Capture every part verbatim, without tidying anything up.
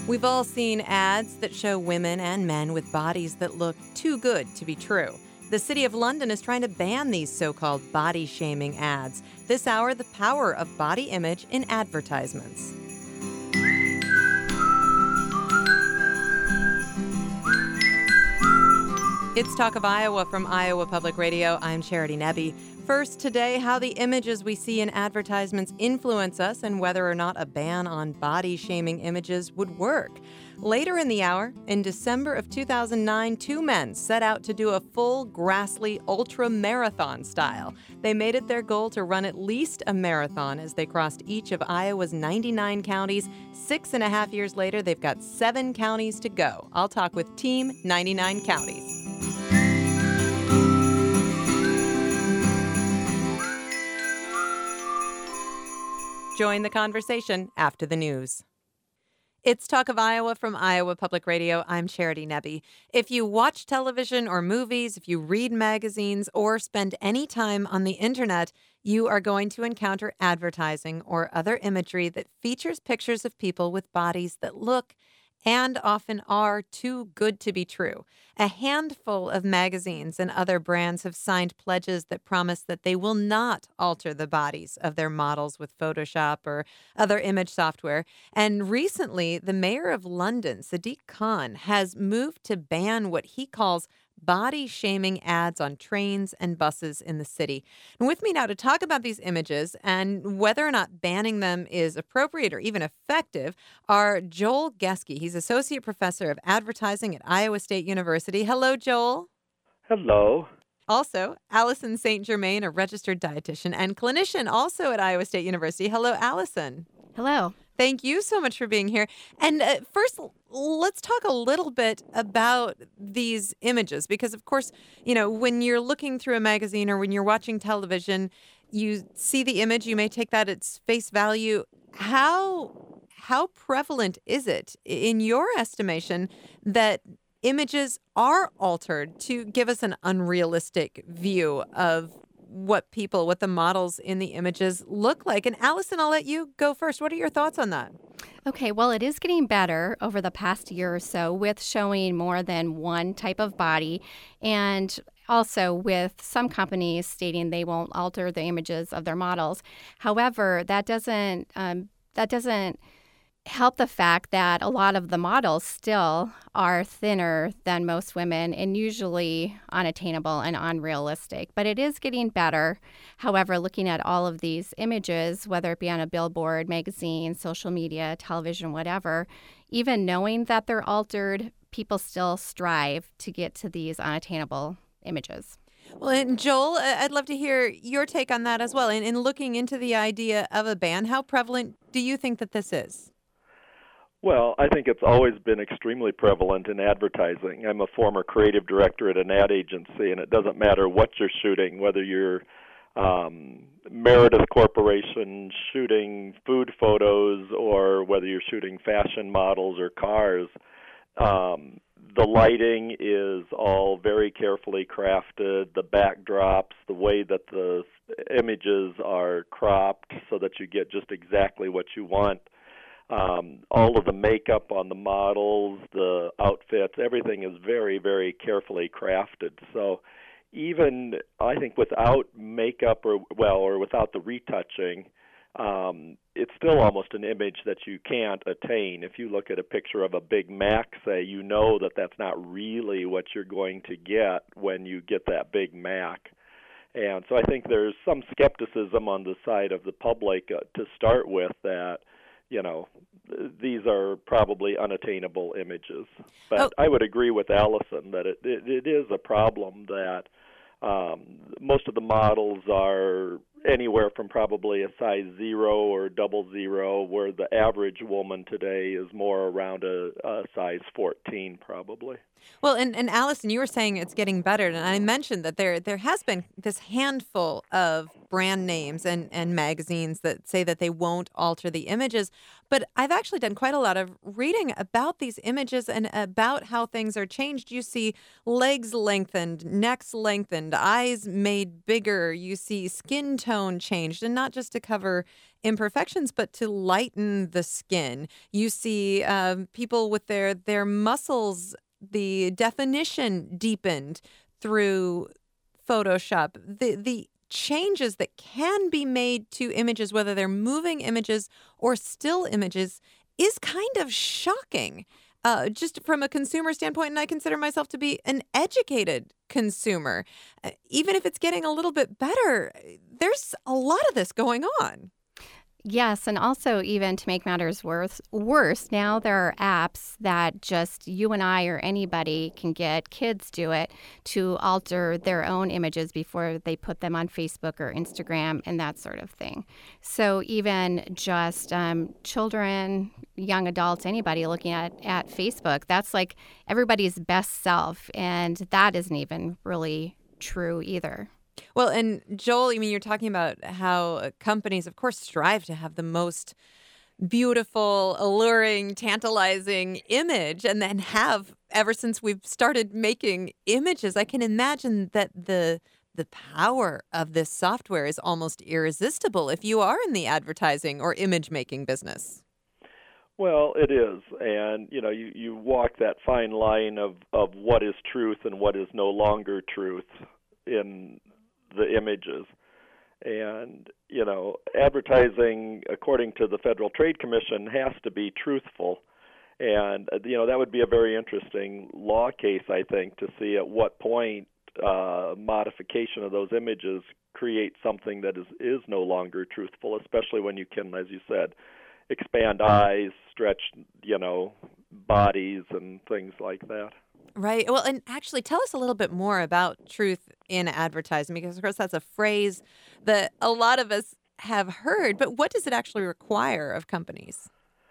We've all seen ads that show women and men with bodies that look too good to be true. The City of London is trying to ban these so-called body-shaming ads. This hour, the power of body image in advertisements. It's Talk of Iowa from Iowa Public Radio. I'm Charity Nebbe. First today, how the images we see in advertisements influence us and whether or not a ban on body-shaming images would work. Later in the hour, in December of two thousand nine, two men set out to do a full Grassley ultra marathon style. They made it their goal to run at least a marathon as they crossed each of Iowa's ninety-nine counties. Six and a half years later, they've got seven counties to go. I'll talk with Team ninety-nine Counties. Join the conversation after the news. It's Talk of Iowa from Iowa Public Radio. I'm Charity Nebbe. If you watch television or movies, if you read magazines, or spend any time on the internet, you are going to encounter advertising or other imagery that features pictures of people with bodies that look and often are too good to be true. A handful of magazines and other brands have signed pledges that promise that they will not alter the bodies of their models with Photoshop or other image software. And recently, the mayor of London, Sadiq Khan, has moved to ban what he calls body-shaming ads on trains and buses in the city. And with me now to talk about these images and whether or not banning them is appropriate or even effective are Joel Geske. He's Associate Professor of Advertising at Iowa State University. Hello, Joel. Hello. Also, Allison Saint Germain, a registered dietitian and clinician also at Iowa State University. Hello, Allison. Hello. Thank you so much for being here. And uh, first, let's talk a little bit about these images, because, of course, you know, when you're looking through a magazine or when you're watching television, you see the image, you may take that at its face value. How how prevalent is it, in your estimation, that images are altered to give us an unrealistic view of what people, what the models in the images look like? And Allison, I'll let you go first. What are your thoughts on that? Okay, well, it is getting better over the past year or so with showing more than one type of body, and also with some companies stating they won't alter the images of their models. However, that doesn't um, that doesn't help the fact that a lot of the models still are thinner than most women and usually unattainable and unrealistic. But it is getting better. However, looking at all of these images, whether it be on a billboard, magazine, social media, television, whatever, even knowing that they're altered, people still strive to get to these unattainable images. Well, and Joel, I'd love to hear your take on that as well. And in looking into the idea of a ban, how prevalent do you think that this is? Well, I think it's always been extremely prevalent in advertising. I'm a former creative director at an ad agency, and it doesn't matter what you're shooting, whether you're um, Meredith Corporation shooting food photos or whether you're shooting fashion models or cars. Um, the lighting is all very carefully crafted, the backdrops, the way that the images are cropped so that you get just exactly what you want. Um, all of the makeup on the models, the outfits, everything is very, very carefully crafted. So even, I think, without makeup or, well, or without the retouching, um, it's still almost an image that you can't attain. If you look at a picture of a Big Mac, say, you know that that's not really what you're going to get when you get that Big Mac. And so I think there's some skepticism on the side of the public uh, to start with that, you know, these are probably unattainable images. But oh. I would agree with Allison that it, it, it is a problem that um, most of the models are anywhere from probably a size zero or double zero, where the average woman today is more around a, a size fourteen probably. Well, and, and Allison, you were saying it's getting better, and I mentioned that there there has been this handful of brand names and, and magazines that say that they won't alter the images, But I've actually done quite a lot of reading about these images and about how things are changed. You see legs lengthened, necks lengthened, eyes made bigger. You see skin tone changed, and not just to cover imperfections, but to lighten the skin. You see um, people with their their muscles, the definition deepened through Photoshop. The the changes that can be made to images, whether they're moving images or still images, is kind of shocking. Uh, just from a consumer standpoint, and I consider myself to be an educated consumer. Uh, even if it's getting a little bit better, there's a lot of this going on. Yes, and also even to make matters worse, worse, now there are apps that just you and I or anybody can get, kids do it, to alter their own images before they put them on Facebook or Instagram and that sort of thing. So even just um, children, young adults, anybody looking at, at Facebook, that's like everybody's best self, and that isn't even really true either. Well, and Joel, I mean, you're talking about how companies, of course, strive to have the most beautiful, alluring, tantalizing image, and then have ever since we've started making images. I can imagine that the the power of this software is almost irresistible if you are in the advertising or image making business. Well, it is, and you know, you, you walk that fine line of, of what is truth and what is no longer truth in the images. And, you know, advertising, according to the Federal Trade Commission, has to be truthful. And, you know, that would be a very interesting law case, I think, to see at what point uh, modification of those images creates something that is, is no longer truthful, especially when you can, as you said, expand eyes, stretch, you know, bodies and things like that. Right. Well, and actually tell us a little bit more about truth in advertising, because, of course, that's a phrase that a lot of us have heard. But what does it actually require of companies?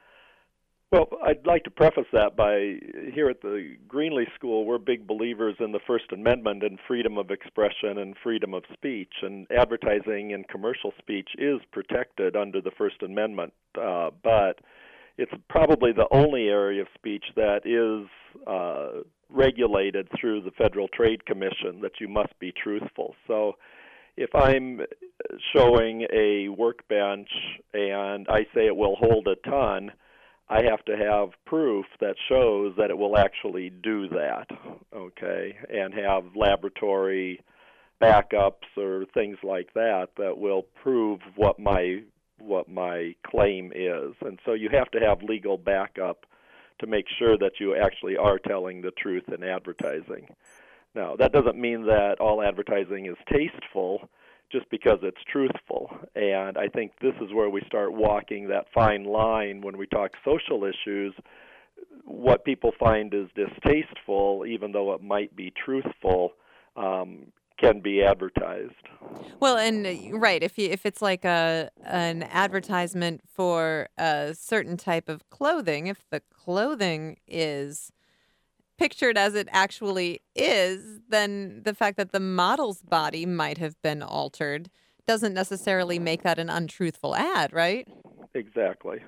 Well, I'd like to preface that by, here at the Greenlee School, we're big believers in the First Amendment and freedom of expression and freedom of speech. And advertising and commercial speech is protected under the First Amendment, uh, but it's probably the only area of speech that is uh, regulated through the Federal Trade Commission, that you must be truthful. So if I'm showing a workbench and I say it will hold a ton, I have to have proof that shows that it will actually do that, okay, and have laboratory backups or things like that that will prove what my what my claim is. And so you have to have legal backup to make sure that you actually are telling the truth in advertising. Now, that doesn't mean that all advertising is tasteful just because it's truthful. And I think this is where we start walking that fine line when we talk social issues. What people find is distasteful, even though it might be truthful, um, can be advertised. Well, and uh, right, if you, if it's like a an advertisement for a certain type of clothing, if the clothing is pictured as it actually is, then the fact that the model's body might have been altered doesn't necessarily make that an untruthful ad, right? Exactly.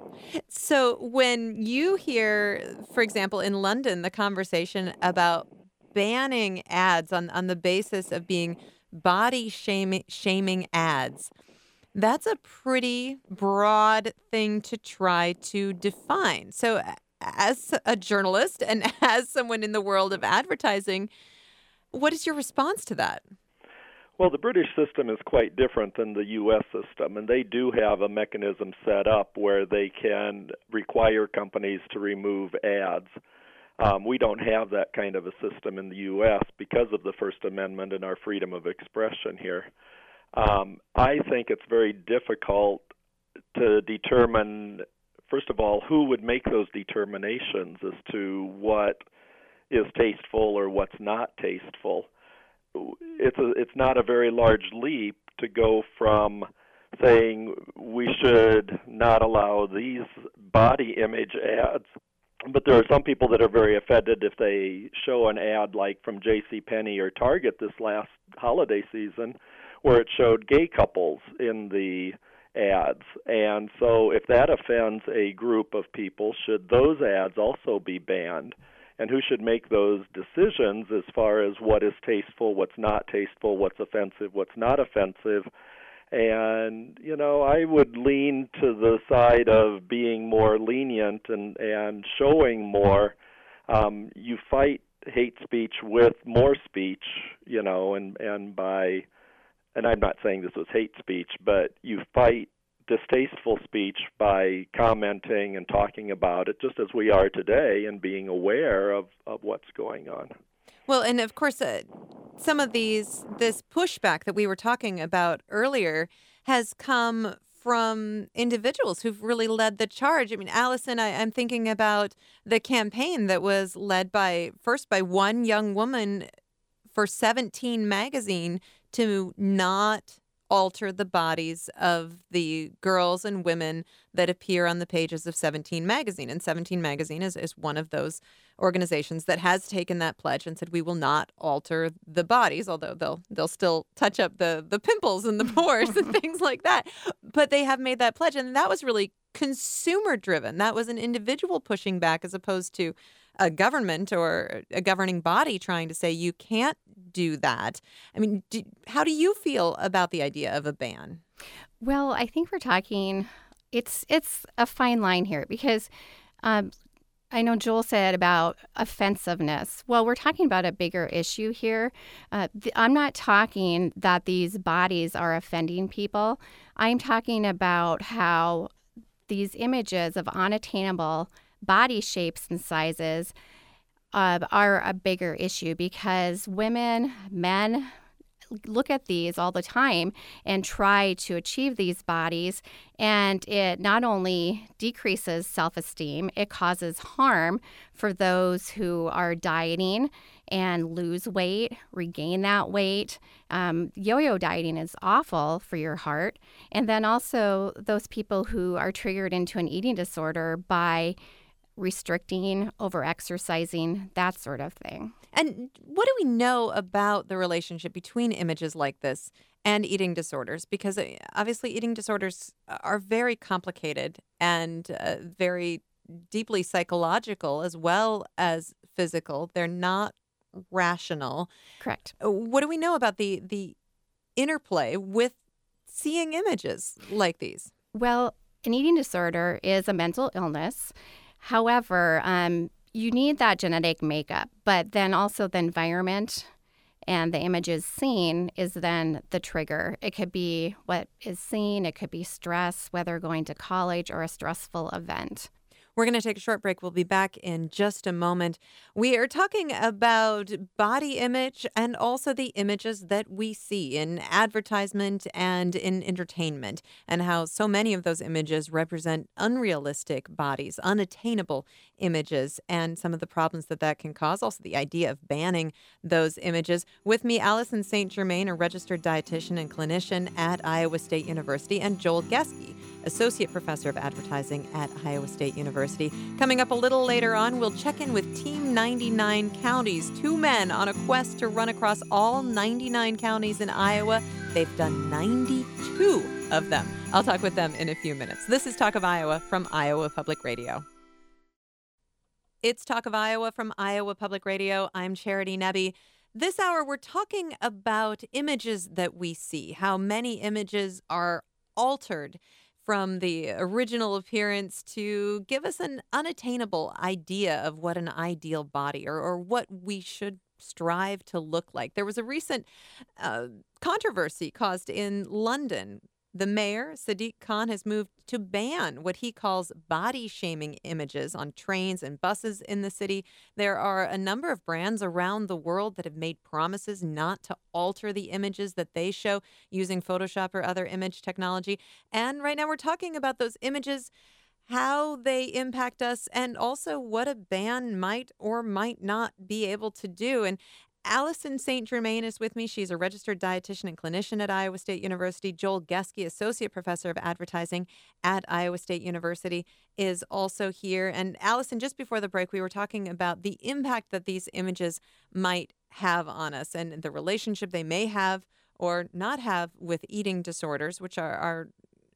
So when you hear, for example, in London, the conversation about banning ads on, on the basis of being body shaming, shaming ads, that's a pretty broad thing to try to define. So as a journalist and as someone in the world of advertising, what is your response to that? Well, the British system is quite different than the U S system, and they do have a mechanism set up where they can require companies to remove ads. Um, we don't have that kind of a system in the U S because of the First Amendment and our freedom of expression here. Um, I think it's very difficult to determine, first of all, who would make those determinations as to what is tasteful or what's not tasteful. It's a, it's not a very large leap to go from saying we should not allow these body image ads, but there are some people that are very offended if they show an ad like from JCPenney or Target this last holiday season where it showed gay couples in the ads. And so if that offends a group of people, should those ads also be banned? And who should make those decisions as far as what is tasteful, what's not tasteful, what's offensive, what's not offensive? And, you know, I would lean to the side of being more lenient and, and showing more. Um, you fight hate speech with more speech, you know, and, and by, and I'm not saying this was hate speech, but you fight distasteful speech by commenting and talking about it, just as we are today, and being aware of, of what's going on. Well, and of course, uh, some of these, this pushback that we were talking about earlier has come from individuals who've really led the charge. I mean, Allison, I, I'm thinking about the campaign that was led by, first by one young woman for seventeen magazine to not alter the bodies of the girls and women that appear on the pages of seventeen magazine. And seventeen magazine is, is one of those organizations that has taken that pledge and said we will not alter the bodies, although they'll they'll still touch up the, the pimples and the pores and things like that. But they have made that pledge, and that was really consumer driven. That was an individual pushing back as opposed to a government or a governing body trying to say you can't do that. I mean, do, how do you feel about the idea of a ban? Well, I think we're talking, it's it's a fine line here because um, I know Joel said about offensiveness. Well, we're talking about a bigger issue here. Uh, th- I'm not talking that these bodies are offending people. I'm talking about how these images of unattainable body shapes and sizes uh, are a bigger issue because women, men look at these all the time and try to achieve these bodies, and it not only decreases self-esteem, it causes harm for those who are dieting and lose weight, regain that weight. Um, yo-yo dieting is awful for your heart. And then also those people who are triggered into an eating disorder by restricting, over-exercising, that sort of thing. And what do we know about the relationship between images like this and eating disorders? Because uh, obviously eating disorders are very complicated and uh, very deeply psychological as well as physical. They're not rational. Correct. What do we know about the the interplay with seeing images like these? Well, an eating disorder is a mental illness. However, um, you need that genetic makeup, but then also the environment and the images seen is then the trigger. It could be what is seen, it could be stress, whether going to college or a stressful event. We're going to take a short break. We'll be back in just a moment. We are talking about body image and also the images that we see in advertisement and in entertainment, and how so many of those images represent unrealistic bodies, unattainable images, and some of the problems that that can cause. Also, the idea of banning those images. With me, Allison Saint Germain, a registered dietitian and clinician at Iowa State University, and Joel Geske, Associate Professor of Advertising at Iowa State University. Coming up a little later on, we'll check in with Team ninety-nine Counties, two men on a quest to run across all ninety-nine counties in Iowa. They've done ninety-two of them. I'll talk with them in a few minutes. This is Talk of Iowa from Iowa Public Radio. It's Talk of Iowa from Iowa Public Radio. I'm Charity Nebbe. This hour, we're talking about images that we see, how many images are altered from the original appearance to give us an unattainable idea of what an ideal body or, or what we should strive to look like. There was a recent uh, controversy caused in London. The mayor, Sadiq Khan, has moved to ban what he calls body-shaming images on trains and buses in the city. There are a number of brands around the world that have made promises not to alter the images that they show using Photoshop or other image technology. And right now we're talking about those images, how they impact us, and also what a ban might or might not be able to do. And Allison Saint Germain is with me. She's a registered dietitian and clinician at Iowa State University. Joel Geske, Associate Professor of Advertising at Iowa State University, is also here. And Allison, just before the break, we were talking about the impact that these images might have on us and the relationship they may have or not have with eating disorders, which are, are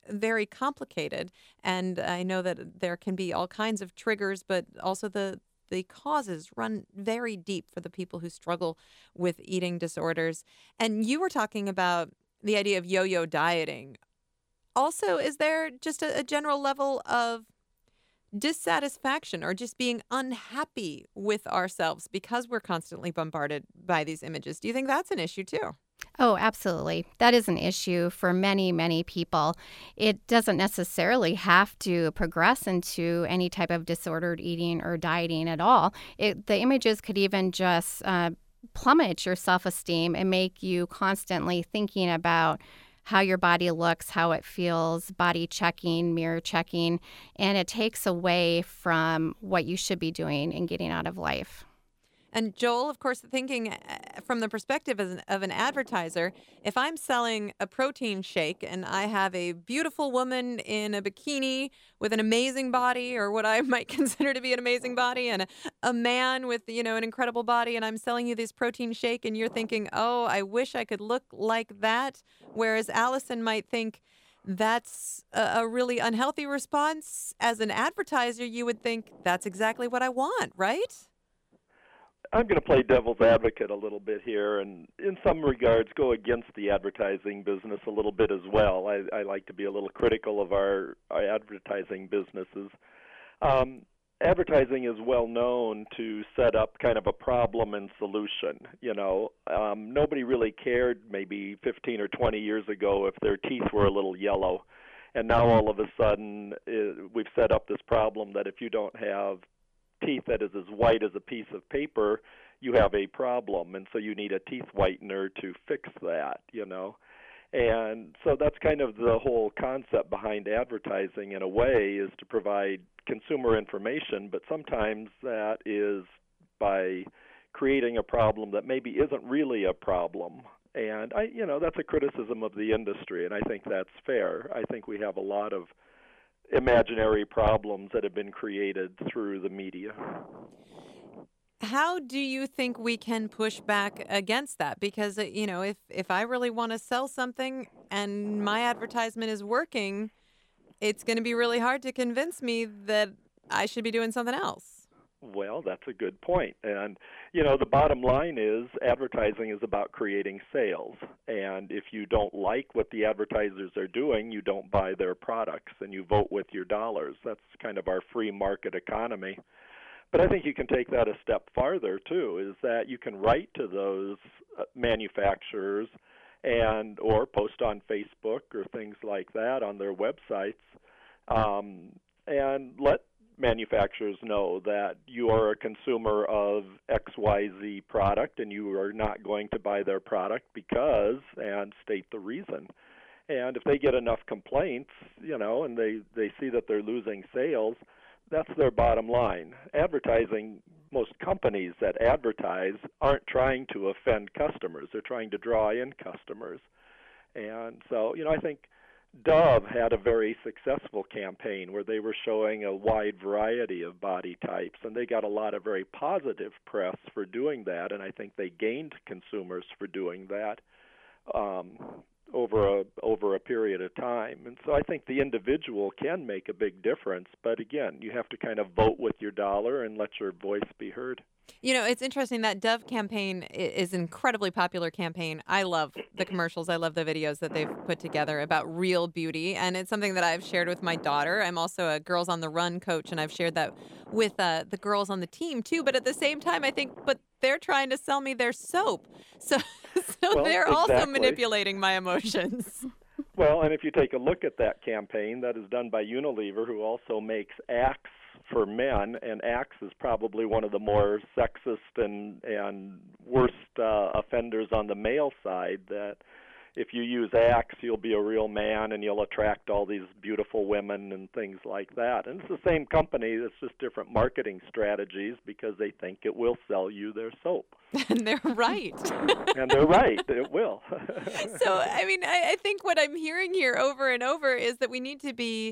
very complicated. And I know that there can be all kinds of triggers, but also the the causes run very deep for the people who struggle with eating disorders. And you were talking about the idea of yo-yo dieting. Also, is there just a, a general level of dissatisfaction or just being unhappy with ourselves because we're constantly bombarded by these images? Do you think that's an issue too? Oh, absolutely. That is an issue for many, many people. It doesn't necessarily have to progress into any type of disordered eating or dieting at all. It, the images could even just uh, plummet your self-esteem and make you constantly thinking about how your body looks, how it feels, body checking, mirror checking, and it takes away from what you should be doing and getting out of life. And Joel, of course, thinking from the perspective of an, of an advertiser, if I'm selling a protein shake and I have a beautiful woman in a bikini with an amazing body, or what I might consider to be an amazing body, and a, a man with, you know, an incredible body, and I'm selling you this protein shake and you're thinking, oh, I wish I could look like that. Whereas Allison might think that's a, a really unhealthy response. As an advertiser, you would think that's exactly what I want, right? I'm going to play devil's advocate a little bit here, and in some regards go against the advertising business a little bit as well. I, I like to be a little critical of our, our advertising businesses. Um, advertising is well known to set up kind of a problem and solution. You know, um, nobody really cared maybe fifteen or twenty years ago if their teeth were a little yellow, and now all of a sudden it, we've set up this problem that if you don't have teeth that is as white as a piece of paper, you have a problem, and so you need a teeth whitener to fix that, you know. And so that's kind of the whole concept behind advertising in a way, is to provide consumer information, but sometimes that is by creating a problem that maybe isn't really a problem. And I, you know, that's a criticism of the industry, and I think that's fair. I think we have a lot of imaginary problems that have been created through the media. How do you think we can push back against that? Because, you know, if, if I really want to sell something and my advertisement is working, it's going to be really hard to convince me that I should be doing something else. Well, that's a good point. And, you know, the bottom line is advertising is about creating sales. And if you don't like what the advertisers are doing, you don't buy their products and you vote with your dollars. That's kind of our free market economy. But I think you can take that a step farther, too, is that you can write to those manufacturers and or post on Facebook or things like that on their websites um, and let manufacturers know that you are a consumer of X Y Z product and you are not going to buy their product because, and state the reason. And if they get enough complaints, you know, and they, they see that they're losing sales, that's their bottom line. Advertising, most companies that advertise aren't trying to offend customers. They're trying to draw in customers. And so, you know, I think Dove had a very successful campaign where they were showing a wide variety of body types, and they got a lot of very positive press for doing that, and I think they gained consumers for doing that um, over a over a period of time. And so I think the individual can make a big difference, but again, you have to kind of vote with your dollar and let your voice be heard. You know, it's interesting that Dove campaign is an incredibly popular campaign. I love the commercials. I love the videos that they've put together about real beauty. And it's something that I've shared with my daughter. I'm also a Girls on the Run coach, and I've shared that with uh, the girls on the team, too. But at the same time, I think, but they're trying to sell me their soape. So, so well, they're exactly. also manipulating my emotions. Well, and if you take a look at that campaign, that is done by Unilever, who also makes Axe for men, and Axe is probably one of the more sexist and and worst uh, offenders on the male side, that if you use Axe, you'll be a real man and you'll attract all these beautiful women and things like that. And it's the same company, it's just different marketing strategies because they think it will sell you their soap. And they're right. And they're right, it will. So, I mean, I, I think what I'm hearing here over and over is that we need to be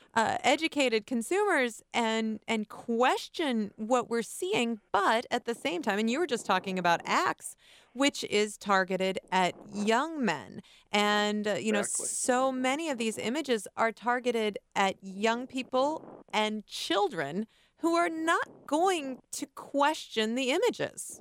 uh, educated consumers and and question what we're seeing. But at the same time, and you were just talking about Axe, which is targeted at young men. And, uh, you know, Exactly. so many of these images are targeted at young people and children who are not going to question the images.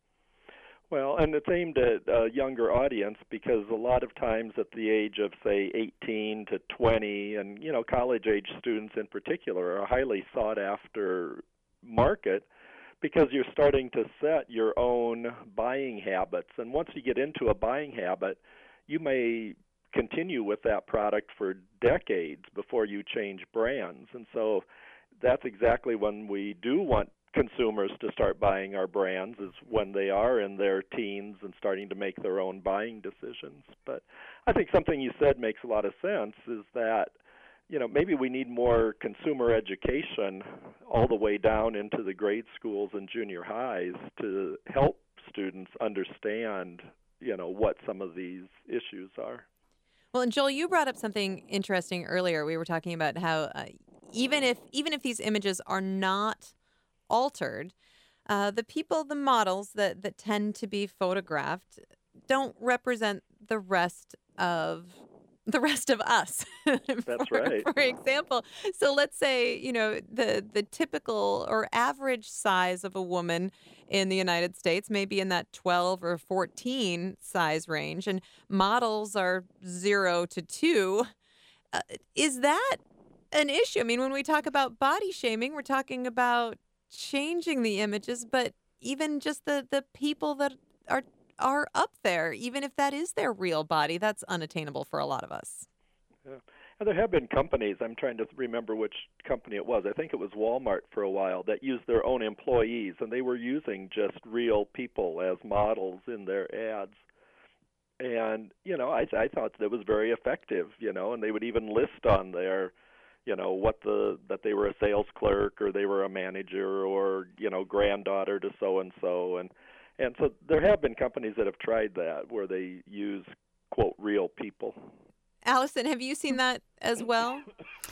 Well, and it's aimed at a younger audience because a lot of times at the age of, say, eighteen to twenty, and, you know, college-age students in particular are a highly sought-after market because you're starting to set your own buying habits. And once you get into a buying habit, you may continue with that product for decades before you change brands. And so that's exactly when we do want consumers to start buying our brands, is when they are in their teens and starting to make their own buying decisions. But I think something you said makes a lot of sense, is that, you know, maybe we need more consumer education all the way down into the grade schools and junior highs to help students understand, you know, what some of these issues are. Well, and Joel, you brought up something interesting earlier. We were talking about how uh, even if even if these images are not altered, uh, the people, the models that, that tend to be photographed don't represent the rest of the rest of us. That's for, right. For example, so let's say, you know, the the typical or average size of a woman in the United States may be in that twelve or fourteen size range, and models are zero to two. Uh, is that an issue? I mean, when we talk about body shaming, we're talking about changing the images, but even just the, the people that are are up there, even if that is their real body, that's unattainable for a lot of us. Yeah. And there have been companies, I'm trying to remember which company it was, I think it was Walmart for a while, that used their own employees, and they were using just real people as models in their ads. And, you know, I, I thought that was very effective, you know, and they would even list on there, you know, what the that they were a sales clerk or they were a manager or, you know, granddaughter to so-and-so. And and so there have been companies that have tried that where they use, quote, real people. Allison, have you seen that as well?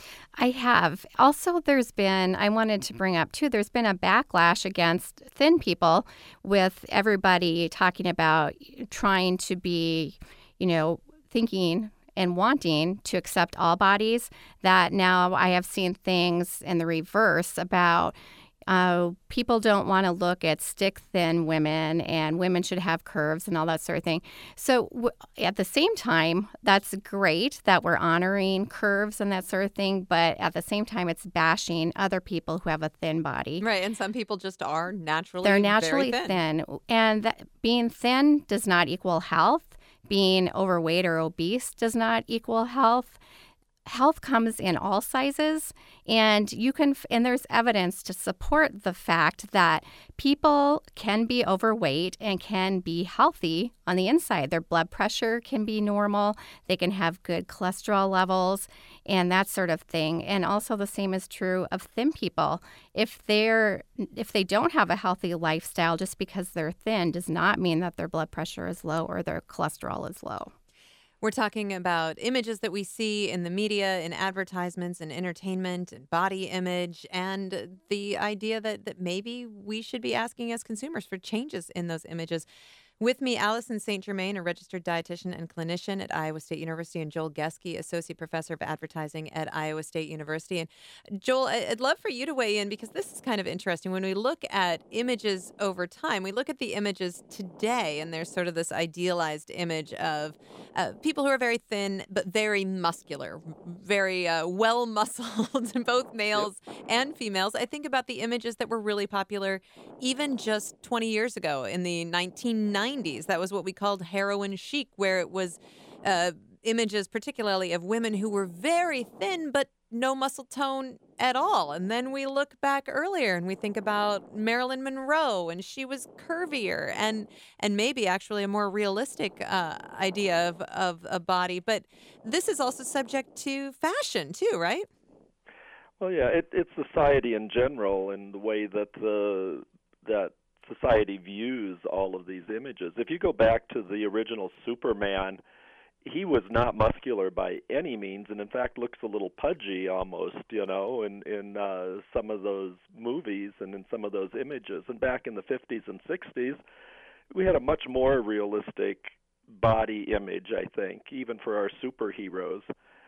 I have. Also, there's been, I wanted to bring up too, there's been a backlash against thin people with everybody talking about trying to be, you know, thinking and wanting to accept all bodies, that now I have seen things in the reverse about uh, people don't want to look at stick-thin women and women should have curves and all that sort of thing. So w- at the same time, that's great that we're honoring curves and that sort of thing, but at the same time, it's bashing other people who have a thin body. Right, and some people just are naturally They're naturally very thin. thin. And that being thin does not equal health. Being overweight or obese does not equal health. Health comes in all sizes, and you can, and there's evidence to support the fact that people can be overweight and can be healthy on the inside. Their blood pressure can be normal. They can have good cholesterol levels and that sort of thing. And also the same is true of thin people. If they're, if they don't have a healthy lifestyle, just because they're thin does not mean that their blood pressure is low or their cholesterol is low. We're talking about images that we see in the media, in advertisements, and entertainment, and body image, and the idea that, that maybe we should be asking as consumers for changes in those images. With me, Allison Saint Germain, a registered dietitian and clinician at Iowa State University, and Joel Geske, associate professor of advertising at Iowa State University. And Joel, I'd love for you to weigh in because this is kind of interesting. When we look at images over time, we look at the images today, and there's sort of this idealized image of uh, people who are very thin but very muscular, very uh, well-muscled, both males yep. and females. I think about the images that were really popular even just twenty years ago in the nineteen nineties. That was what we called heroin chic, where it was uh, images particularly of women who were very thin but no muscle tone at all. And then we look back earlier and we think about Marilyn Monroe, and she was curvier and and maybe actually a more realistic uh, idea of, of a body. But this is also subject to fashion too, right? Well, yeah, it, it's society in general and the way that the that society views all of these images. If you go back to the original Superman he was not muscular by any means, and in fact looks a little pudgy almost, you know, in in uh, some of those movies and in some of those images. And back in the fifties and sixties, we had a much more realistic body image, I think, even for our superheroes.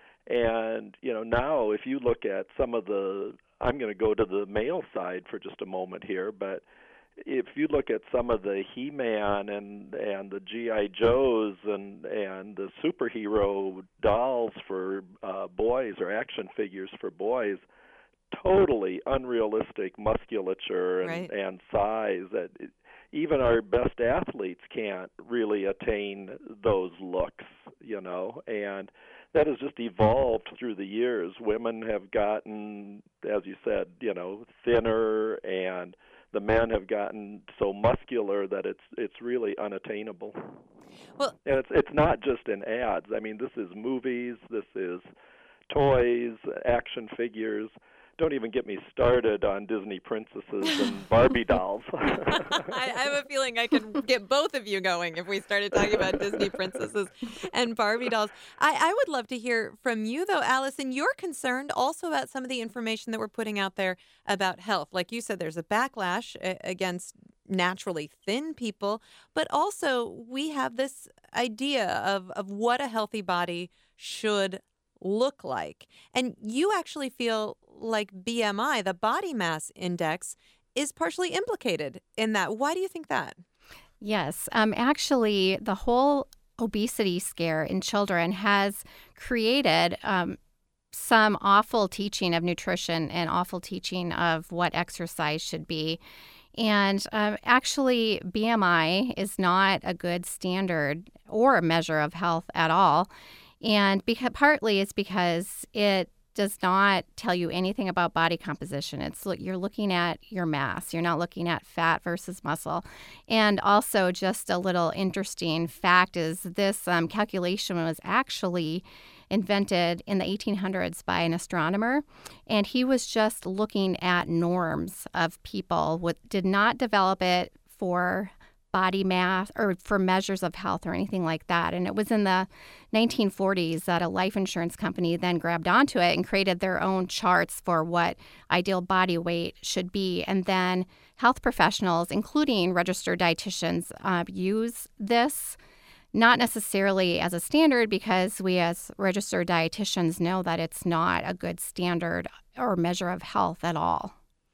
And, you know, now if you look at some of the, I'm going to go to the male side for just a moment here, but if you look at some of the He-Man and and the G I. Joes and and the superhero dolls for uh, boys or action figures for boys, totally unrealistic musculature and, Right. and size that it, even our best athletes can't really attain those looks, you know, and that has just evolved through the years. Women have gotten, as you said, you know, thinner, and the men have gotten so muscular that it's it's really unattainable. Well, And it's it's not just in ads. I mean, this is movies, this is toys, action figures. Don't even get me started on Disney princesses and Barbie dolls. I, I have a feeling I could get both of you going if we started talking about Disney princesses and Barbie dolls. I, I would love to hear from you, though, Allison. You're concerned also about some of the information that we're putting out there about health. Like you said, there's a backlash a- against naturally thin people, but also we have this idea of, of what a healthy body should look like. And you actually feel like B M I, the body mass index, is partially implicated in that. Why do you think that? Yes, um, actually, the whole obesity scare in children has created um, some awful teaching of nutrition and awful teaching of what exercise should be. And um, actually, B M I is not a good standard or a measure of health at all. And because, partly it's because it does not tell you anything about body composition. It's you're looking at your mass. You're not looking at fat versus muscle. And also, just a little interesting fact is this um, calculation was actually invented in the eighteen hundreds by an astronomer, and he was just looking at norms of people. With, did not develop it for body mass or for measures of health or anything like that. And it was in the nineteen forties that a life insurance company then grabbed onto it and created their own charts for what ideal body weight should be. And then health professionals, including registered dietitians, uh, use this not necessarily as a standard, because we as registered dietitians know that it's not a good standard or measure of health at all.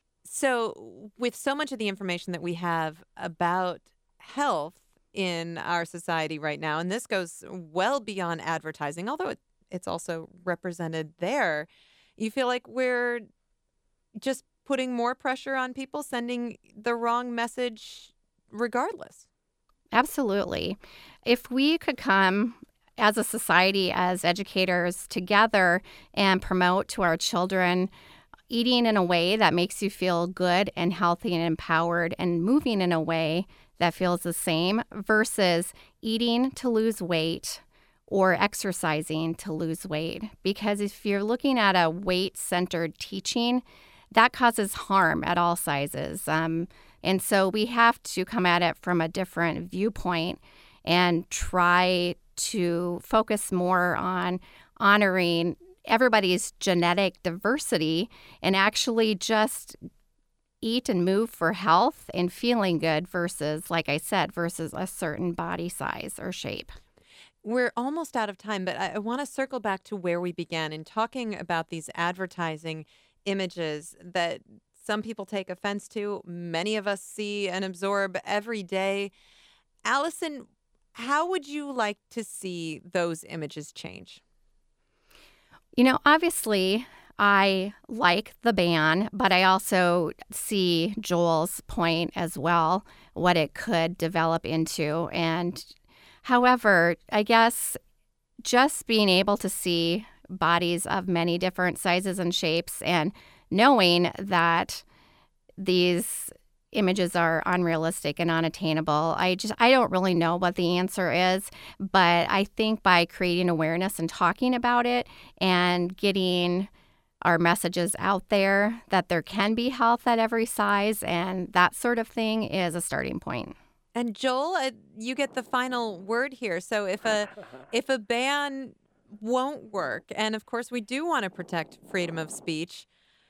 So, with so much of the information that we have about health in our society right now, and this goes well beyond advertising, although it, it's also represented there, you feel like we're just putting more pressure on people, sending the wrong message regardless. Absolutely. If we could come as a society, as educators together and promote to our children eating in a way that makes you feel good and healthy and empowered, and moving in a way that feels the same versus eating to lose weight or exercising to lose weight. Because if you're looking at a weight-centered teaching, that causes harm at all sizes. Um, and so we have to come at it from a different viewpoint and try to focus more on honoring everybody's genetic diversity and actually just eat and move for health and feeling good versus, like I said, versus a certain body size or shape. We're almost out of time, but I, I want to circle back to where we began in talking about these advertising images that some people take offense to, many of us see and absorb every day. Allison, how would you like to see those images change? You know, obviously, I like the ban, but I also see Joel's point as well, what it could develop into. And however, I guess just being able to see bodies of many different sizes and shapes and knowing that these images are unrealistic and unattainable. I just I don't really know what the answer is, but I think by creating awareness and talking about it and getting our messages out there that there can be health at every size and that sort of thing is a starting point. And Joel, uh, you get the final word here. So if a if a ban won't work, and of course we do want to protect freedom of speech,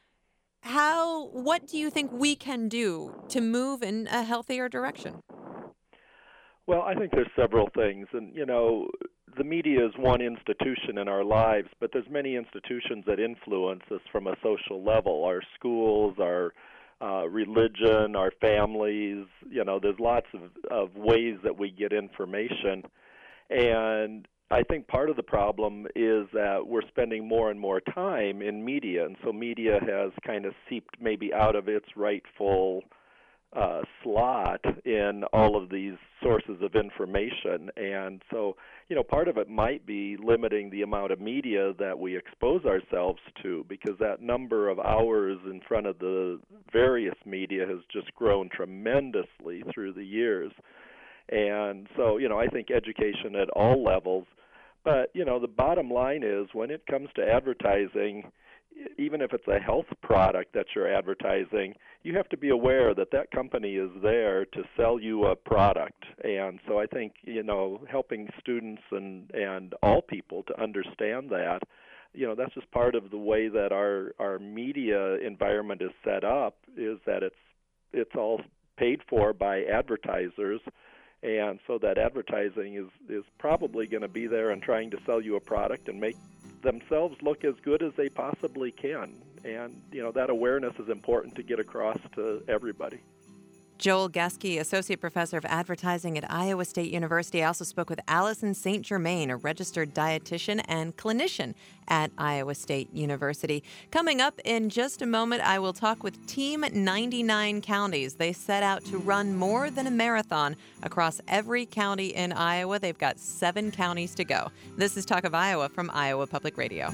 how what do you think we can do to move in a healthier direction? Well, I think there's several things, and you know, the media is one institution in our lives, but there's many institutions that influence us from a social level. Our schools, our uh, religion, our families. You know, there's lots of, of ways that we get information, and I think part of the problem is that we're spending more and more time in media, and so media has kind of seeped maybe out of its rightful uh, slot in all of these sources of information. And so, you know, part of it might be limiting the amount of media that we expose ourselves to, because that number of hours in front of the various media has just grown tremendously through the years. And so, you know, I think education at all levels. But, you know, the bottom line is when it comes to advertising, even if it's a health product that you're advertising, you have to be aware that that company is there to sell you a product. And so I think, you know, helping students and, and all people to understand that, you know, that's just part of the way that our, our media environment is set up, is that it's it's all paid for by advertisers. And so that advertising is, is probably going to be there and trying to sell you a product and make themselves look as good as they possibly can. And, you know, that awareness is important to get across to everybody. Joel Geske, Associate Professor of Advertising at Iowa State University. I also spoke with Allison Saint Germain, a registered dietitian and clinician at Iowa State University. Coming up in just a moment, I will talk with Team ninety-nine Counties. They set out to run more than a marathon across every county in Iowa. They've got seven counties to go. This is Talk of Iowa from Iowa Public Radio.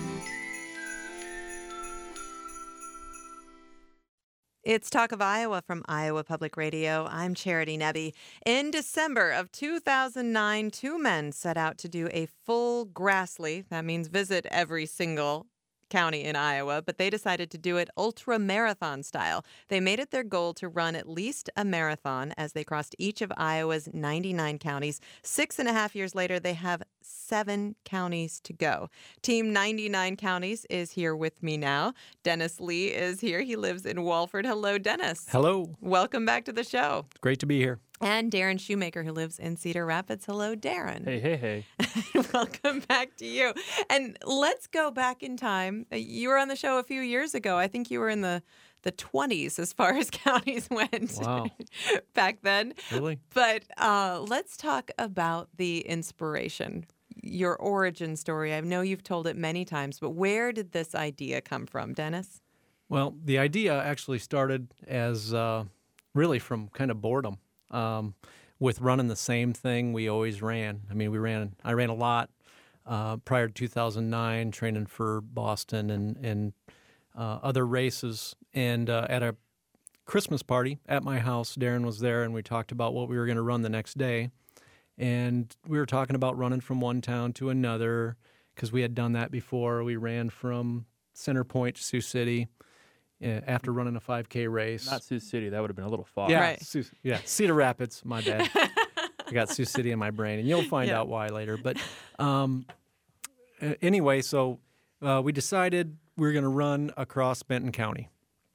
It's Talk of Iowa from Iowa Public Radio. I'm Charity Nebbe. In December of two thousand nine, two men set out to do a full Grassley. That means visit every single county in Iowa, but they decided to do it ultra marathon style. They made it their goal to run at least a marathon as they crossed each of Iowa's ninety-nine counties. Six and a half years later, they have seven counties to go. Team ninety-nine Counties is here with me now. Dennis Lee is here. He lives in Walford. Hello, Dennis. Hello. Welcome back to the show. Great to be here. And Darren Shoemaker, who lives in Cedar Rapids. Hello, Darren. Hey, hey, hey. Welcome back to you. And let's go back in time. You were on the show a few years ago. I think you were in the, the twenties as far as counties went. Wow. Back then. Really? But uh, let's talk about the inspiration, your origin story. I know you've told it many times, but where did this idea come from, Dennis? Well, the idea actually started as uh, really from kind of boredom. Um, with running the same thing we always ran. I mean, we ran. I ran a lot uh, prior to two thousand nine, training for Boston and and uh, other races. And uh, at a Christmas party at my house, Darren was there, and we talked about what we were going to run the next day. And we were talking about running from one town to another because we had done that before. We ran from Center Point to Sioux City. After running a five K race. Not Sioux City. That would have been a little far. Yeah, right. Sioux, yeah. Cedar Rapids, my bad. I got Sioux City in my brain, and you'll find yeah. out why later. But um, anyway, so uh, we decided we were going to run across Benton County.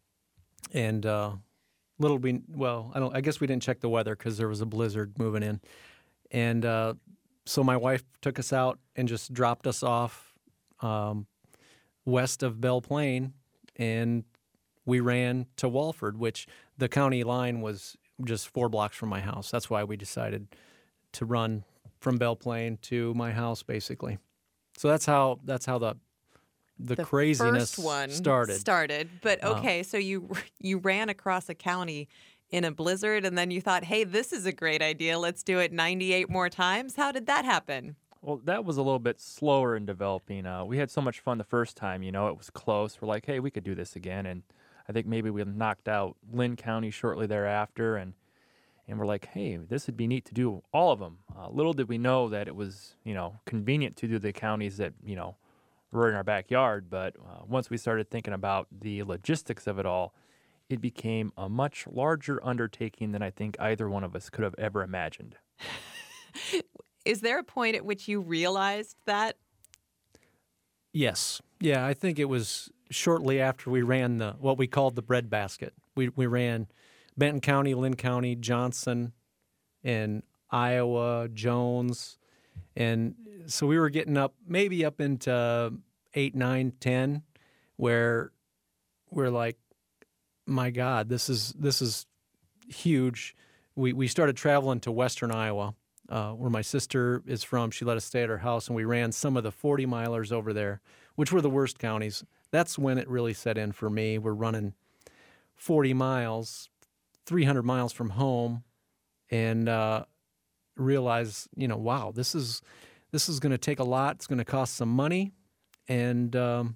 And uh, little we, well, I don't. I guess we didn't check the weather because there was a blizzard moving in. And uh, so my wife took us out and just dropped us off um, west of Belle Plaine, and we ran to Walford, which the county line was just four blocks from my house. That's why we decided to run from Belle Plaine to my house, basically. So that's how that's how the the, the craziness first one started. Started, but Uh, okay, so you you ran across a county in a blizzard, and then you thought, "Hey, this is a great idea. Let's do it ninety-eight more times." How did that happen? Well, that was a little bit slower in developing. Uh, we had so much fun the first time, you know, it was close. We're like, hey, we could do this again. And I think maybe we knocked out Lynn County shortly thereafter. And, and we're like, hey, this would be neat to do all of them. Uh, little did we know that it was, you know, convenient to do the counties that, you know, were in our backyard. But uh, once we started thinking about the logistics of it all, it became a much larger undertaking than I think either one of us could have ever imagined. Is there a point at which you realized that? Yes. Yeah, I think it was shortly after we ran the what we called the breadbasket. We we ran Benton County, Lynn County, Johnson, and Iowa, Jones, and so we were getting up maybe up into eight, nine, ten, where we're like, my God, this is this is huge. We we started traveling to western Iowa, uh, where my sister is from. She let us stay at her house, and we ran some of the forty milers over there, which were the worst counties. That's when it really set in for me. We're running forty miles, three hundred miles from home, and uh, realize, you know, wow, this is this is going to take a lot. It's going to cost some money, and um,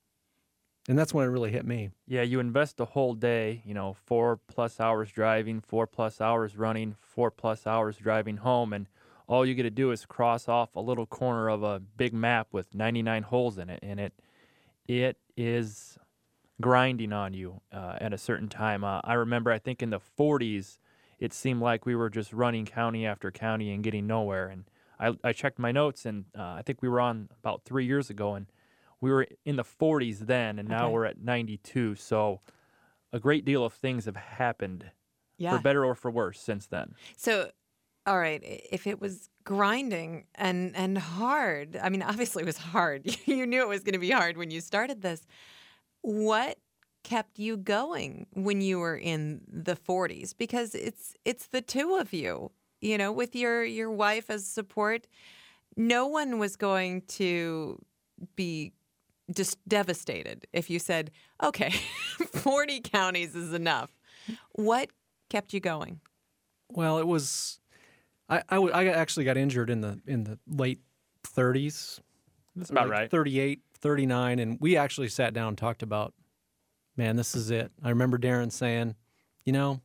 and that's when it really hit me. Yeah, you invest a whole day, you know, four plus hours driving, four plus hours running, four plus hours driving home, and all you get to do is cross off a little corner of a big map with ninety-nine holes in it, and it it is grinding on you uh, at a certain time. Uh, I remember, I think in the forties, it seemed like we were just running county after county and getting nowhere. And I, I checked my notes, and uh, I think we were on about three years ago, and we were in the forties then, and now Okay. we're at ninety-two. So a great deal of things have happened, Yeah. for better or for worse, since then. So, all right, if it was grinding and and hard, I mean, obviously it was hard. You knew it was going to be hard when you started this. What kept you going when you were in the forties? Because it's it's the two of you, you know, with your your wife as support. No one was going to be just devastated if you said, "Okay, forty counties is enough." What kept you going? Well, it was I, I, w- I actually got injured in the in the late thirties. That's about like right. thirty-eight, thirty-nine, and we actually sat down and talked about, man, this is it. I remember Darren saying, you know,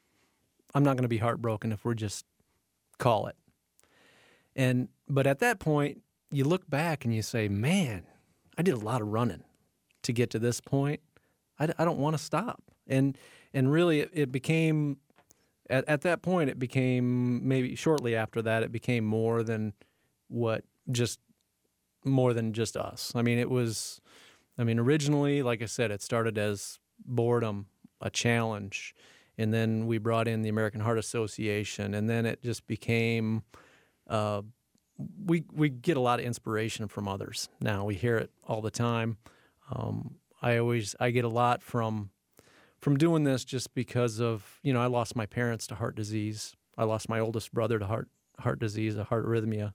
I'm not going to be heartbroken if we're just call it. And but at that point, you look back and you say, man, I did a lot of running to get to this point. I, d- I don't want to stop. And and really, it, it became at at that point, it became maybe shortly after that, it became more than what just more than just us. I mean, it was. I mean, originally, like I said, it started as boredom, a challenge, and then we brought in the American Heart Association, and then it just became. Uh, we we get a lot of inspiration from others. Now we hear it all the time. Um, I always I get a lot from from doing this just because of, you know, I lost my parents to heart disease. I lost my oldest brother to heart heart disease, a heart arrhythmia.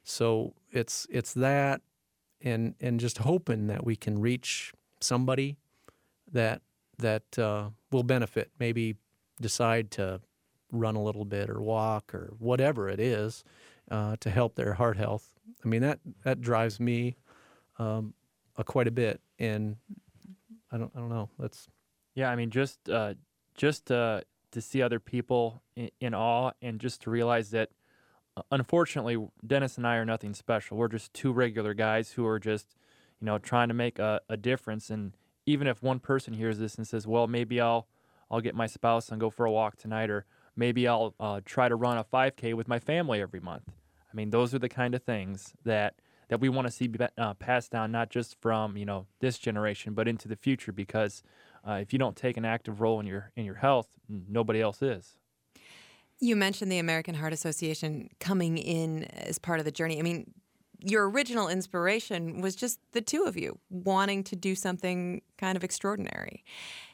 So it's it's that, and and just hoping that we can reach somebody that that uh, will benefit. Maybe decide to run a little bit or walk or whatever it is uh, to help their heart health. I mean, that that drives me um, uh, quite a bit, and I don't I don't know. That's Yeah, I mean, just uh, just uh, to see other people in, in awe, and just to realize that, uh, unfortunately, Dennis and I are nothing special. We're just two regular guys who are just, you know, trying to make a, a difference. And even if one person hears this and says, "Well, maybe I'll I'll get my spouse and go for a walk tonight," or maybe I'll uh, try to run a five K with my family every month. I mean, those are the kind of things that that we want to see be- uh, passed down, not just from, you know, this generation, but into the future. Because uh, if you don't take an active role in your in your health, n- nobody else is. You mentioned the American Heart Association coming in as part of the journey. I mean, your original inspiration was just the two of you wanting to do something kind of extraordinary.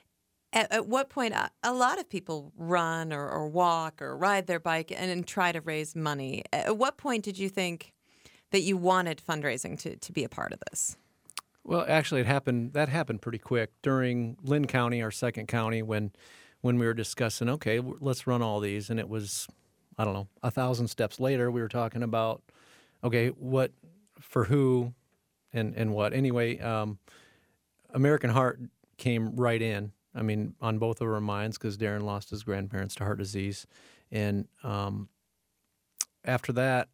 At, at what point, a, a lot of people run or, or walk or ride their bike and, and try to raise money. At what point did you think that you wanted fundraising to, to be a part of this? Well, actually, it happened. That happened pretty quick during Lynn County, our second county, when when we were discussing, okay, w- let's run all these, and it was, I don't know, a thousand steps later. We were talking about, okay, what for who, and and what. Anyway, um, American Heart came right in. I mean, on both of our minds, because Darren lost his grandparents to heart disease, and um, after that.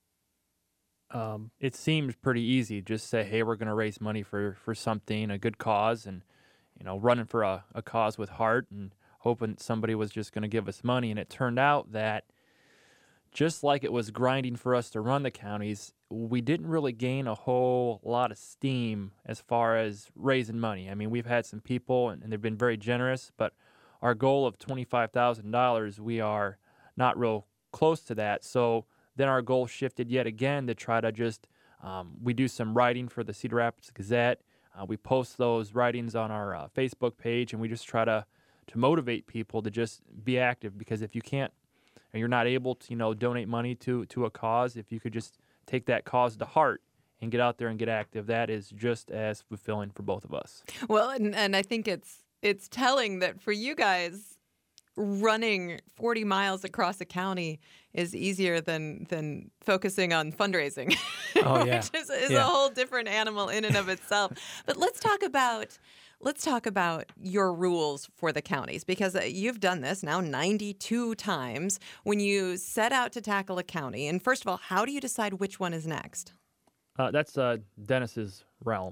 Um, It seemed pretty easy. Just say, hey, we're going to raise money for, for something, a good cause, and you know, running for a, a cause with heart and hoping somebody was just going to give us money. And it turned out that just like it was grinding for us to run the counties, we didn't really gain a whole lot of steam as far as raising money. I mean, we've had some people, and, and they've been very generous, but our goal of twenty-five thousand dollars, we are not real close to that. So then our goal shifted yet again to try to just, um, we do some writing for the Cedar Rapids Gazette. Uh, we post those writings on our uh, Facebook page, and we just try to, to motivate people to just be active, because if you can't, and you're not able to, you know, donate money to, to a cause, if you could just take that cause to heart and get out there and get active, that is just as fulfilling for both of us. Well, and, and I think it's it's telling that for you guys, running forty miles across a county is easier than than focusing on fundraising. Oh, yeah. Which is, is Yeah. a whole different animal in and of itself. But let's talk about let's talk about your rules for the counties, because uh, you've done this now ninety-two times. When you set out to tackle a county, and first of all, how do you decide which one is next? Uh, that's uh, Dennis's realm.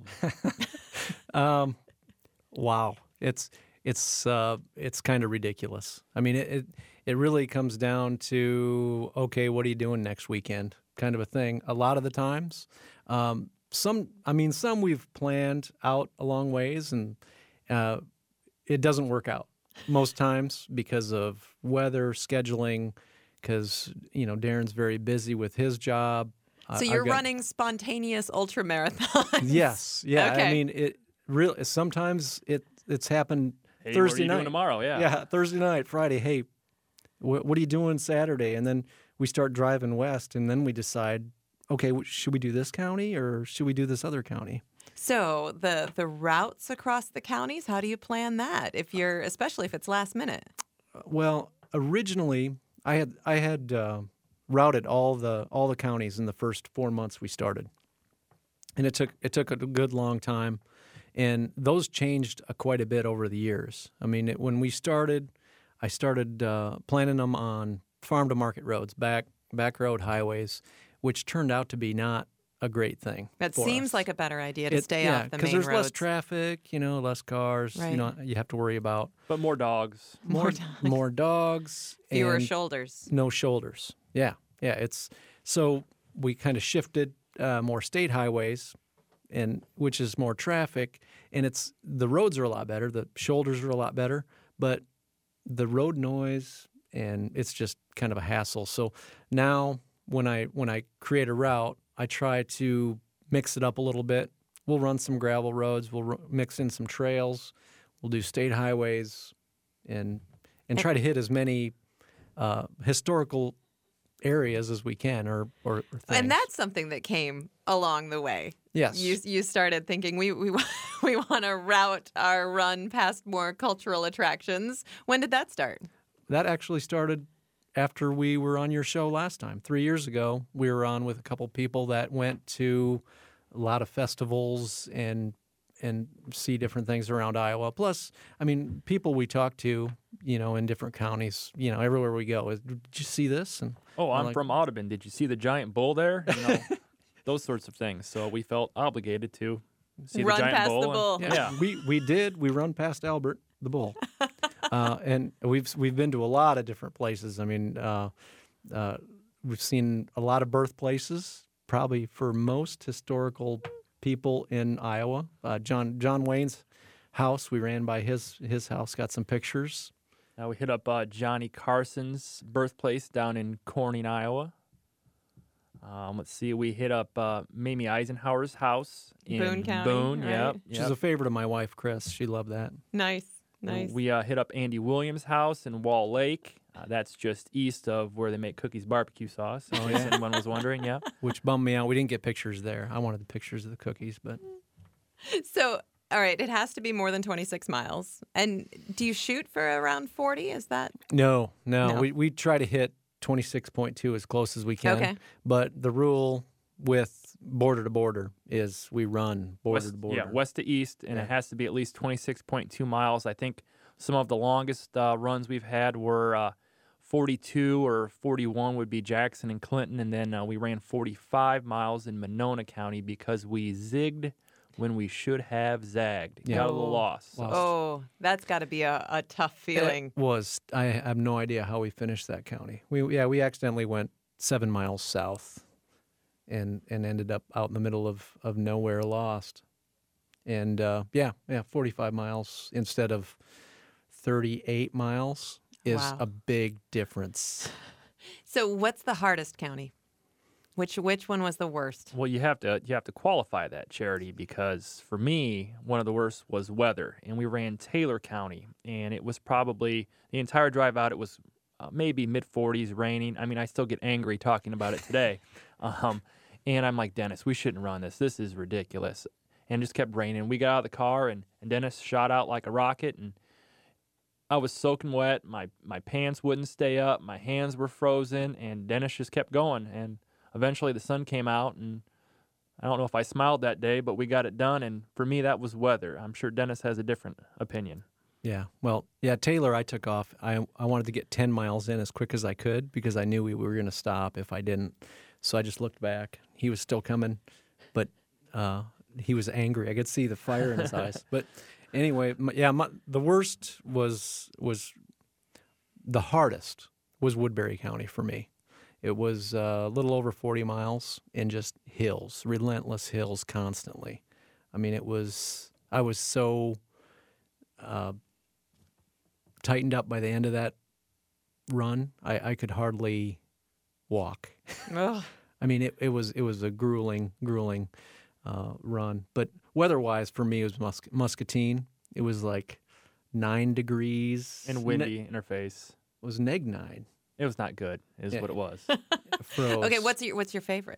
Um, wow, it's it's uh, it's kind of ridiculous. I mean, it, it it really comes down to, okay, what are you doing next weekend, kind of a thing. A lot of the times, um, some I mean, some we've planned out a long ways, and uh, it doesn't work out most times because of weather, scheduling. Because you know, Darren's very busy with his job. So I- you're I've got- running spontaneous ultra marathons. Yes, yeah. Okay. I mean, it really sometimes it it's happened Hey, Thursday what are you night. doing tomorrow? Yeah. Yeah, Thursday night, Friday. Hey, wh- what are you doing Saturday? And then we start driving west, and then we decide, okay, w- should we do this county or should we do this other county? So the the routes across the counties, how do you plan that? If you're, especially if it's last minute. Well, originally I had I had uh, routed all the all the counties in the first four months we started, and it took it took a good long time, and those changed uh, quite a bit over the years. I mean, it, when we started, I started uh, planning them on farm to market roads, back back road highways, which turned out to be not a great thing. That for seems us. like a better idea to It- stay yeah, off the 'cause main there's roads. less traffic, you know, less cars. Right. You know, you have to worry about But more dogs. More more dogs. more dogs, Fewer and shoulders. no shoulders. Yeah, yeah. It's so we kind of shifted uh, more state highways, and which is more traffic, and it's the roads are a lot better. The shoulders are a lot better, but the road noise and it's just kind of a hassle. So now when I when I create a route, I try to mix it up a little bit. We'll run some gravel roads. We'll ro- mix in some trails. We'll do state highways, and and try to hit as many uh, historical areas as we can, or or, or things. And that's something that came along the way. yes, You you started thinking we we we want to route our run past more cultural attractions. When did that start? that actually started after we were on your show last time. Three years ago, we were on with a couple people that went to a lot of festivals and and see different things around Iowa. Plus, I mean, people we talk to, you know, in different counties, you know, everywhere we go, is, did you see this? And Oh, I'm I'm like- from Audubon. Did you see the giant bull there? You know, those sorts of things. So we felt obligated to see Run the giant past bull. the and- bull. yeah. we we did. We run past Albert the bull, uh, and we've we've been to a lot of different places. I mean, uh, uh, we've seen a lot of birthplaces. Probably for most historical people in Iowa, uh, John John Wayne's house. We ran by his his house, got some pictures. Now we hit up uh, Johnny Carson's birthplace down in Corning, Iowa. Um, let's see, we hit up uh, Mamie Eisenhower's house in Boone County, Boone, right? yep. She's yep. a favorite of my wife, Chris. She loved that. Nice, nice. We uh, hit up Andy Williams' house in Wall Lake. Uh, that's just east of where they make Cookies barbecue sauce. In Oh, case yeah. anyone was wondering, yeah. Which bummed me out. We didn't get pictures there. I wanted the pictures of the cookies, but So, all right, it has to be more than twenty-six miles. And do you shoot for around forty? Is that no, no. No. We we try to hit twenty-six point two as close as we can. Okay. But the rule with border to border is we run border West, to border. Yeah, west to east, and Yeah. it has to be at least twenty-six point two miles. I think some of the longest uh, runs we've had were uh, forty-two or forty-one would be Jackson and Clinton, and then uh, we ran forty-five miles in Monona County because we zigged when we should have zagged. Yeah. Got a little Oh. lost. Lost. Oh, that's got to be a, a tough feeling. It was. I have no idea how we finished that county. We yeah we accidentally went seven miles south, and and ended up out in the middle of, of nowhere, lost. And uh, yeah yeah forty-five miles instead of thirty-eight miles is Wow. a big difference. So, what's the hardest county? Which which one was the worst? Well, you have to you have to qualify that, Charity, because for me, one of the worst was weather, and we ran Taylor County, and it was probably the entire drive out. It was uh, maybe mid forties, raining. I mean, I still get angry talking about it today, um, and I'm like, Dennis, we shouldn't run this. This is ridiculous, and it just kept raining. We got out of the car, and, and Dennis shot out like a rocket, and I was soaking wet. My my pants wouldn't stay up. My hands were frozen, and Dennis just kept going, and eventually the sun came out, and I don't know if I smiled that day, but we got it done, and for me, that was weather. I'm sure Dennis has a different opinion. Yeah, well, yeah, Taylor, I took off. I I wanted to get ten miles in as quick as I could because I knew we were going to stop if I didn't. So I just looked back. He was still coming, but uh, he was angry. I could see the fire in his eyes. But anyway, my, yeah, my, the worst was was the hardest was Woodbury County for me. It was uh, a little over forty miles and just hills, relentless hills constantly. I mean, it was, I was so uh, tightened up by the end of that run, I, I could hardly walk. Ugh. I mean, it, it was it was a grueling, grueling uh, run. But weather-wise, for me, it was Mus- Muscatine. It was like nine degrees. And windy in her face. It was neg nine. It was not good, is Yeah. what it was. Froze. Okay, what's your what's your favorite?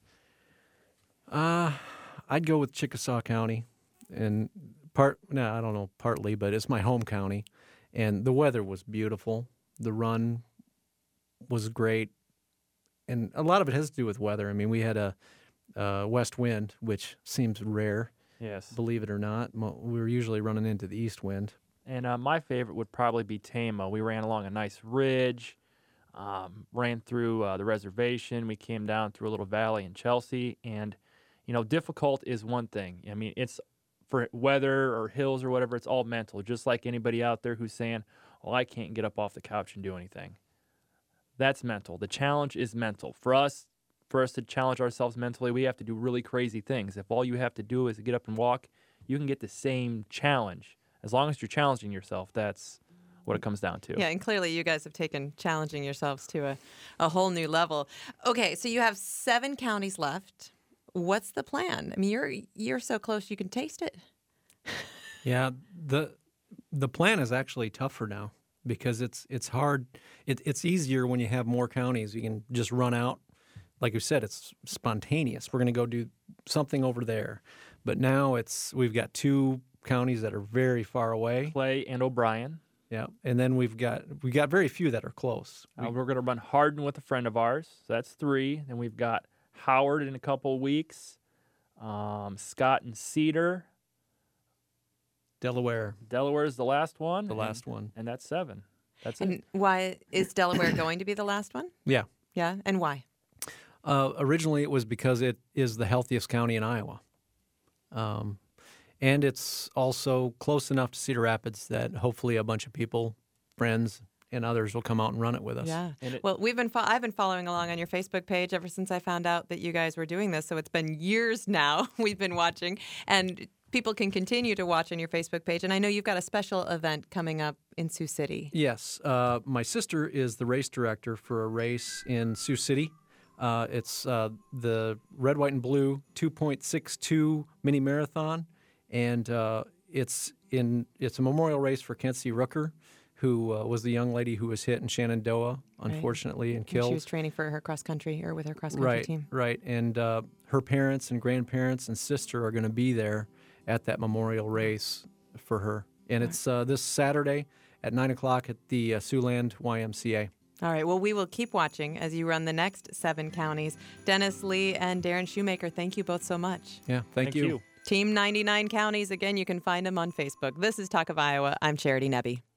Uh, I'd go with Chickasaw County, and part. No, I don't know. Partly, but it's my home county, and the weather was beautiful. The run was great, and a lot of it has to do with weather. I mean, we had a, uh west wind, which seems rare, Yes. believe it or not. Mo- We were usually running into the east wind. And uh, my favorite would probably be Tama. We ran along a nice ridge, um, ran through uh, the reservation. We came down through a little valley in Chelsea. And, you know, difficult is one thing. I mean, it's for weather or hills or whatever, it's all mental. Just like anybody out there who's saying, well, I can't get up off the couch and do anything. That's mental. The challenge is mental. For us, for us to challenge ourselves mentally, we have to do really crazy things. If all you have to do is get up and walk, you can get the same challenge. As long as you're challenging yourself, that's what it comes down to. Yeah, and clearly you guys have taken challenging yourselves to a, a whole new level. Okay, so you have seven counties left. What's the plan? I mean, you're you're so close you can taste it. Yeah, the the plan is actually tougher now because it's it's hard. It, it's easier when you have more counties. You can just run out. Like you said, it's spontaneous. We're going to go do something over there. But now it's we've got two counties that are very far away. Clay and O'Brien. Yeah, and then we've got we got very few that are close. Uh, we're going to run Hardin with a friend of ours. So that's three. Then we've got Howard in a couple of weeks. Um, Scott and Cedar. Delaware, Delaware is the last one. the and- last one. And that's seven. That's it. And why is Delaware going to be the last one? Yeah. Yeah, and why? Uh, originally, it was because it is the healthiest county in Iowa. Um, and it's also close enough to Cedar Rapids that hopefully a bunch of people, friends, and others will come out and run it with us. Yeah. And it- Well, we've been fo- I've been following along on your Facebook page ever since I found out that you guys were doing this. So it's been years now we've been watching, and people can continue to watch on your Facebook page. And I know you've got a special event coming up in Sioux City. Yes. Uh, my sister is the race director for a race in Sioux City. Uh, it's uh, the Red, White, and Blue two point six two mini marathon, and uh, it's in it's a memorial race for Kenzie Rooker, who uh, was the young lady who was hit in Shenandoah, unfortunately, and And killed. she was training for her cross country or with her cross country right, team. right, and uh, her parents and grandparents and sister are going to be there at that memorial race for her, and it's uh, this Saturday at nine o'clock at the uh, Siouxland Y M C A. All right. Well, we will keep watching as you run the next seven counties. Dennis Lee and Darren Shoemaker, thank you both so much. Yeah, thank, Thank you. Team ninety-nine Counties, again, you can find them on Facebook. This is Talk of Iowa. I'm Charity Nebbe.